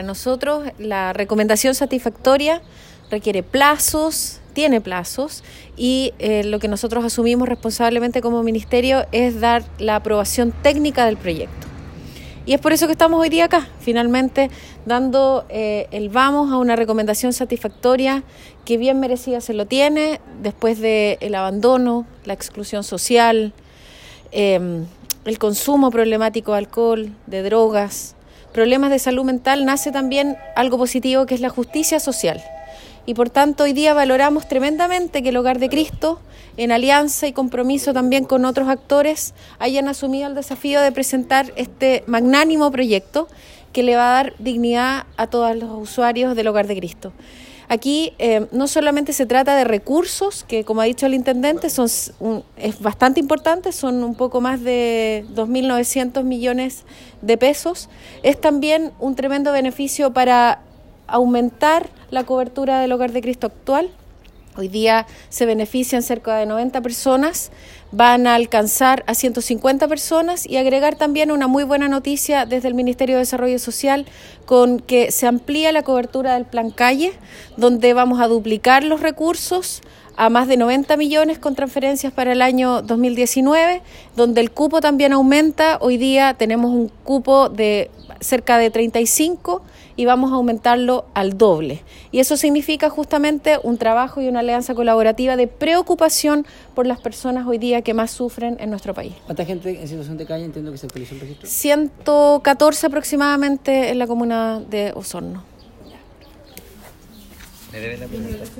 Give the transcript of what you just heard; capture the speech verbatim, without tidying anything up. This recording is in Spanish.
Nosotros, la recomendación satisfactoria requiere plazos, tiene plazos, y eh, lo que nosotros asumimos responsablemente como ministerio es dar la aprobación técnica del proyecto. Y es por eso que estamos hoy día acá, finalmente dando eh, el vamos a una recomendación satisfactoria que bien merecida se lo tiene después del abandono, la exclusión social, eh, el consumo problemático de alcohol, de drogas, problemas de salud mental. Nace también algo positivo que es la justicia social. Y por tanto hoy día valoramos tremendamente que el Hogar de Cristo, en alianza y compromiso también con otros actores, hayan asumido el desafío de presentar este magnánimo proyecto que le va a dar dignidad a todos los usuarios del Hogar de Cristo. Aquí eh, no solamente se trata de recursos, que como ha dicho el intendente son un, es bastante importante, son un poco más de dos mil novecientos millones de pesos, es también un tremendo beneficio para aumentar la cobertura del Hogar de Cristo actual. Hoy día se benefician cerca de noventa personas, van a alcanzar a ciento cincuenta personas y agregar también una muy buena noticia desde el Ministerio de Desarrollo Social con que se amplía la cobertura del Plan Calle, donde vamos a duplicar los recursos a más de noventa millones con transferencias para el año dos mil diecinueve, donde el cupo también aumenta. Hoy día tenemos un cupo de cerca de treinta y cinco y vamos a aumentarlo al doble. Y eso significa justamente un trabajo y una alianza colaborativa de preocupación por las personas hoy día que más sufren en nuestro país. ¿Cuánta gente en situación de calle entiendo que se actualizó el registro? ciento catorce aproximadamente en la comuna de Osorno. ¿Me deben la pregunta?